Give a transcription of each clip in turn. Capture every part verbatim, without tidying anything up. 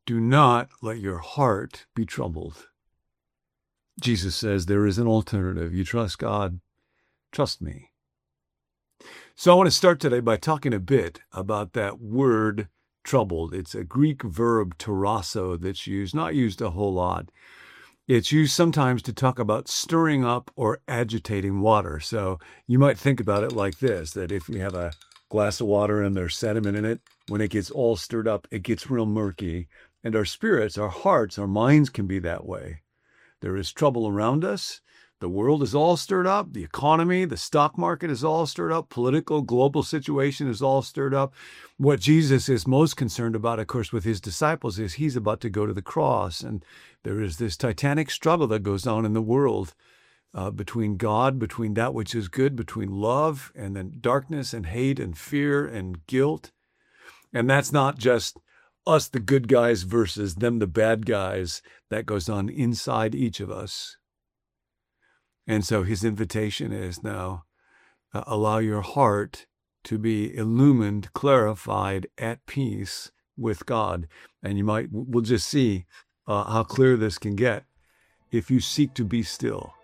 Do not let your heart be troubled. Jesus says there is an alternative. You trust God, trust me. So I want to start today by talking a bit about that word troubled. It's a Greek verb tarasso that's used, not used a whole lot. It's used sometimes to talk about stirring up or agitating water. So you might think about it like this, that if you have a glass of water and there's sediment in it, when it gets all stirred up, it gets real murky. And our spirits, our hearts, our minds can be that way. There is trouble around us. The world is all stirred up. The economy, the stock market is all stirred up. Political, global situation is all stirred up. What Jesus is most concerned about, of course, with his disciples is he's about to go to the cross. And there is this titanic struggle that goes on in the world uh, between God, between that which is good, between love and then darkness and hate and fear and guilt. And that's not just us, the good guys, versus them, the bad guys. That goes on inside each of us. And so his invitation is now, uh, allow your heart to be illumined, clarified, at peace with God. And you might, we'll just see uh, how clear this can get if you seek to be still.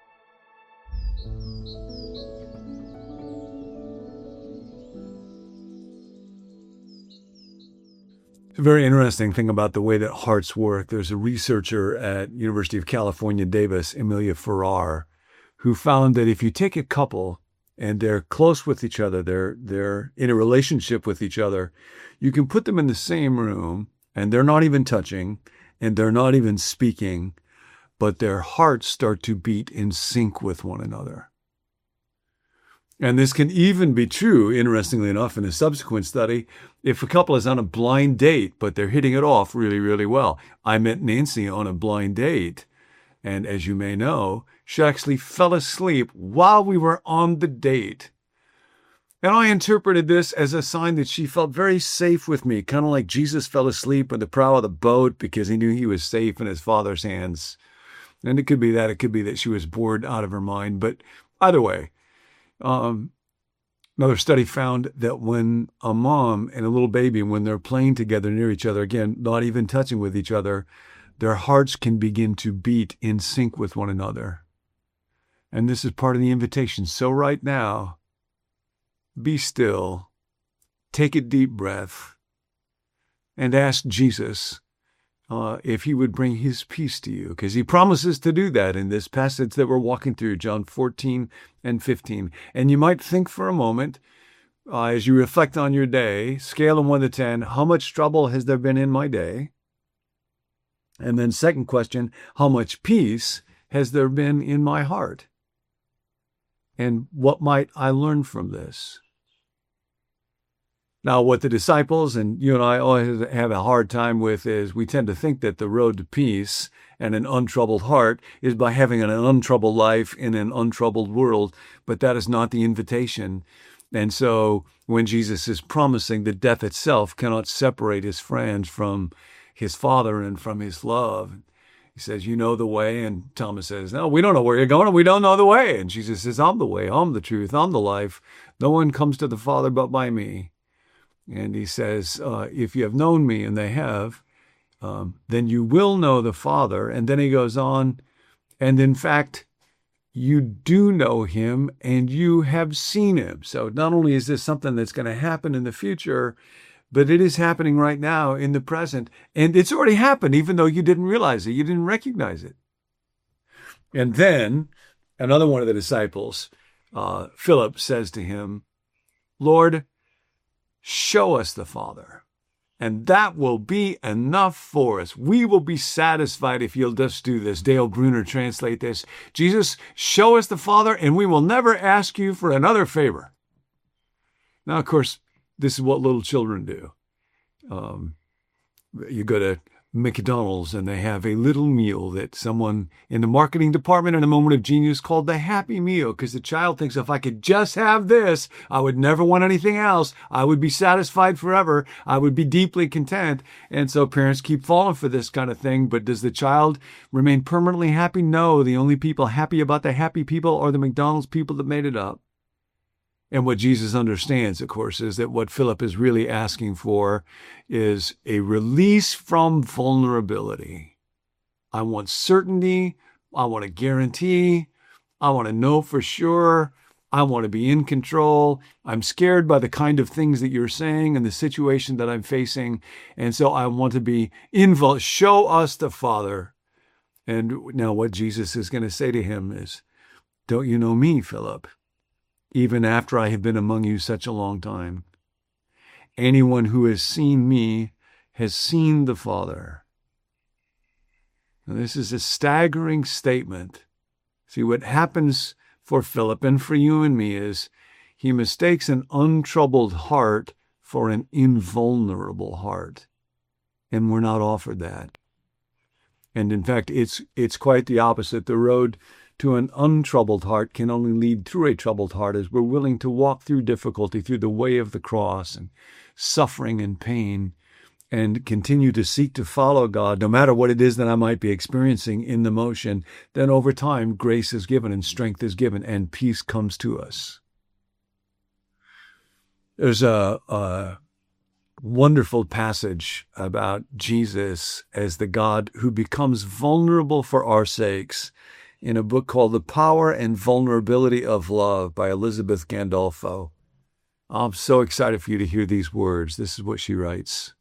It's a very interesting thing about the way that hearts work. There's a researcher at University of California, Davis, Emilia Farrar, who found that if you take a couple and they're close with each other, they're they're in a relationship with each other, you can put them in the same room and they're not even touching and they're not even speaking, but their hearts start to beat in sync with one another. And this can even be true, interestingly enough, in a subsequent study, if a couple is on a blind date, but they're hitting it off really, really well. I met Nancy on a blind date, and as you may know, she actually fell asleep while we were on the date. And I interpreted this as a sign that she felt very safe with me, kind of like Jesus fell asleep in the prow of the boat because he knew he was safe in his Father's hands. And it could be that, it could be that she was bored out of her mind, but either way, Um, another study found that when a mom and a little baby, when they're playing together near each other, again, not even touching with each other, their hearts can begin to beat in sync with one another. And this is part of the invitation. So right now, be still, take a deep breath, and ask Jesus Uh, if he would bring his peace to you, because he promises to do that in this passage that we're walking through, John fourteen and fifteen. And you might think for a moment, uh, as you reflect on your day, scale of one to ten, how much trouble has there been in my day? And then second question, how much peace has there been in my heart? And what might I learn from this? Now, what the disciples and you and I always have a hard time with is we tend to think that the road to peace and an untroubled heart is by having an untroubled life in an untroubled world, but that is not the invitation. And so when Jesus is promising that death itself cannot separate his friends from his Father and from his love, he says, you know the way. And Thomas says, no, we don't know where you're going. And we don't know the way. And Jesus says, I'm the way. I'm the truth. I'm the life. No one comes to the Father but by me. And he says, uh, if you have known me, and they have, um, then you will know the Father. And then he goes on, and in fact, you do know him and you have seen him. So not only is this something that's going to happen in the future, but it is happening right now in the present. And it's already happened, even though you didn't realize it. You didn't recognize it. And then another one of the disciples, uh, Philip, says to him, Lord, show us the Father, and that will be enough for us. We will be satisfied if you'll just do this. Dale Bruner translate this. Jesus, show us the Father, and we will never ask you for another favor. Now, of course, this is what little children do. Um, you go to McDonald's and they have a little meal that someone in the marketing department in a moment of genius called the Happy Meal, because the child thinks if I could just have this, I would never want anything else. I would be satisfied forever. I would be deeply content. And so parents keep falling for this kind of thing. But does the child remain permanently happy? No. The only people happy about the happy people are the McDonald's people that made it up. And what Jesus understands, of course, is that what Philip is really asking for is a release from vulnerability. I want certainty. I want a guarantee. I want to know for sure. I want to be in control. I'm scared by the kind of things that you're saying and the situation that I'm facing. And so I want to be involved. Show us the Father. And now what Jesus is going to say to him is, don't you know me, Philip? Even after I have been among you such a long time. Anyone who has seen me has seen the Father. Now, this is a staggering statement. See, what happens for Philip and for you and me is he mistakes an untroubled heart for an invulnerable heart. And we're not offered that. And in fact, it's it's quite the opposite. The road to an untroubled heart can only lead through a troubled heart as we're willing to walk through difficulty, through the way of the cross and suffering and pain, and continue to seek to follow God, no matter what it is that I might be experiencing in the motion. Then over time, grace is given and strength is given and peace comes to us. There's a, a wonderful passage about Jesus as the God who becomes vulnerable for our sakes in a book called The Power and Vulnerability of Love by Elizabeth Gandolfo. I'm so excited for you to hear these words. This is what she writes.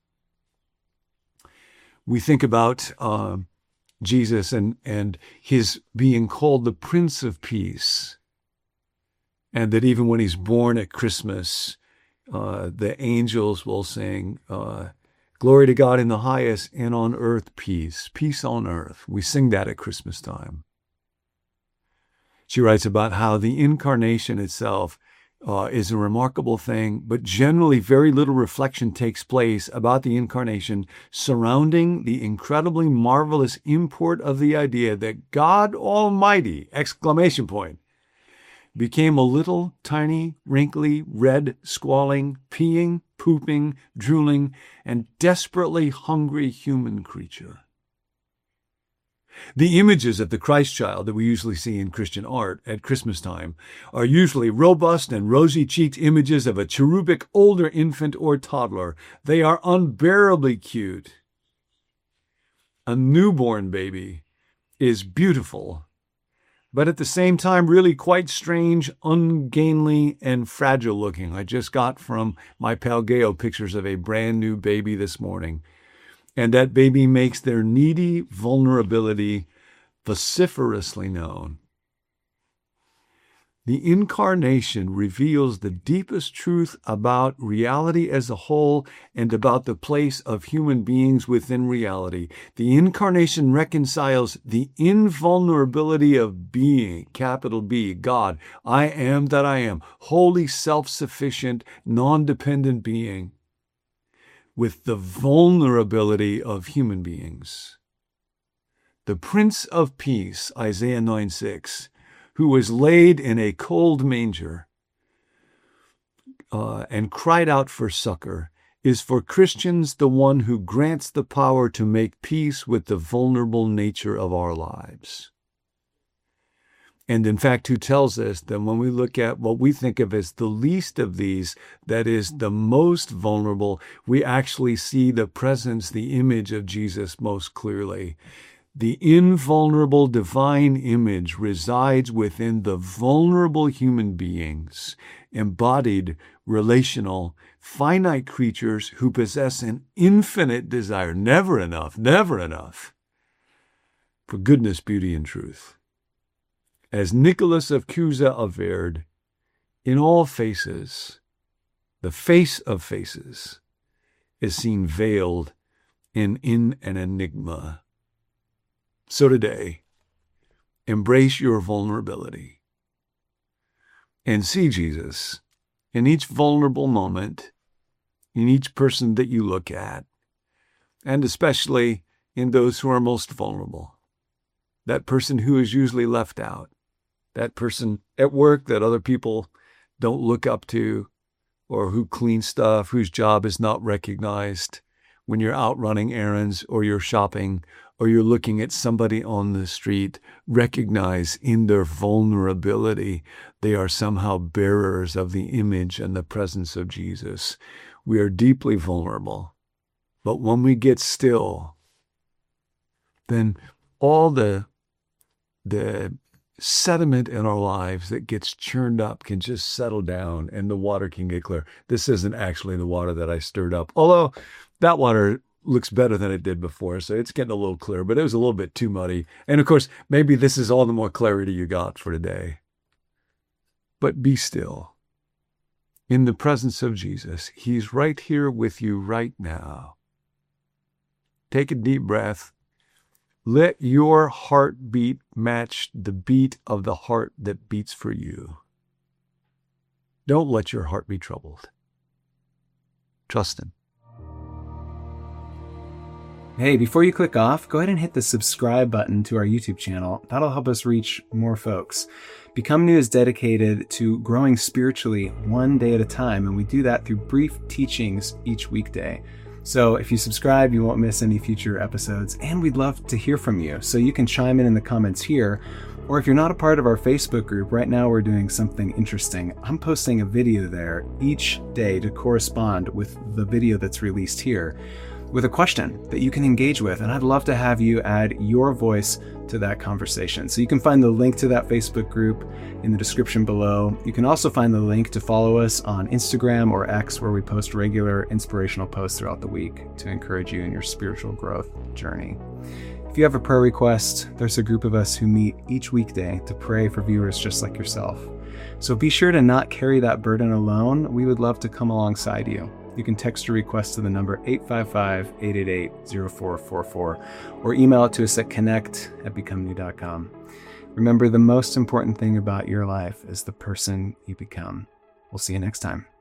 We think about uh, Jesus and, and his being called the Prince of Peace, and that even when he's born at Christmas, uh, the angels will sing, uh, glory to God in the highest, and on earth peace, peace on earth. We sing that at Christmas time. She writes about how the incarnation itself Uh, is a remarkable thing, but generally very little reflection takes place about the incarnation surrounding the incredibly marvelous import of the idea that God Almighty, exclamation point, became a little, tiny, wrinkly, red, squalling, peeing, pooping, drooling, and desperately hungry human creature. The images of the Christ child that we usually see in Christian art at Christmas time are usually robust and rosy-cheeked images of a cherubic older infant or toddler. They are unbearably cute. A newborn baby is beautiful, but at the same time really quite strange, ungainly, and fragile looking. I just got from my pal Gail pictures of a brand new baby this morning. And that baby makes their needy vulnerability vociferously known. The incarnation reveals the deepest truth about reality as a whole and about the place of human beings within reality. The incarnation reconciles the invulnerability of being, capital B, God, I am that I am, wholly self-sufficient, non-dependent being, with the vulnerability of human beings. The Prince of Peace, Isaiah nine six, who was laid in a cold manger uh, and cried out for succor, is for Christians the one who grants the power to make peace with the vulnerable nature of our lives. And in fact, who tells us that when we look at what we think of as the least of these, that is the most vulnerable, we actually see the presence, the image of Jesus most clearly. The invulnerable divine image resides within the vulnerable human beings, embodied, relational, finite creatures who possess an infinite desire, never enough, never enough, for goodness, beauty, and truth. As Nicholas of Cusa averred, in all faces, the face of faces is seen veiled in, in an enigma. So today, embrace your vulnerability and see Jesus in each vulnerable moment, in each person that you look at, and especially in those who are most vulnerable. That person who is usually left out. That person at work that other people don't look up to, or who cleans stuff, whose job is not recognized, when you're out running errands or you're shopping or you're looking at somebody on the street, recognize in their vulnerability, they are somehow bearers of the image and the presence of Jesus. We are deeply vulnerable. But when we get still, then all the, the sediment in our lives that gets churned up can just settle down and the water can get clear. This isn't actually the water that I stirred up, although that water looks better than it did before, so it's getting a little clearer, but it was a little bit too muddy. And of course, maybe this is all the more clarity you got for today. But be still. In the presence of Jesus, he's right here with you right now. Take a deep breath. Let your heartbeat match the beat of the heart that beats for you. Don't let your heart be troubled. Trust him. Hey, before you click off, go ahead and hit the subscribe button to our YouTube channel. That'll help us reach more folks. Become New is dedicated to growing spiritually one day at a time, and we do that through brief teachings each weekday. So if you subscribe, you won't miss any future episodes, and we'd love to hear from you. So you can chime in in the comments here, or if you're not a part of our Facebook group, right now we're doing something interesting. I'm posting a video there each day to correspond with the video that's released here, with a question that you can engage with. And I'd love to have you add your voice to that conversation. So you can find the link to that Facebook group in the description below. You can also find the link to follow us on Instagram or X, where we post regular inspirational posts throughout the week to encourage you in your spiritual growth journey. If you have a prayer request, there's a group of us who meet each weekday to pray for viewers just like yourself. So be sure to not carry that burden alone. We would love to come alongside you. You can text your request to the number eight five five, eight eight eight, zero four four four or email it to us at connect at become new dot com. Remember, the most important thing about your life is the person you become. We'll see you next time.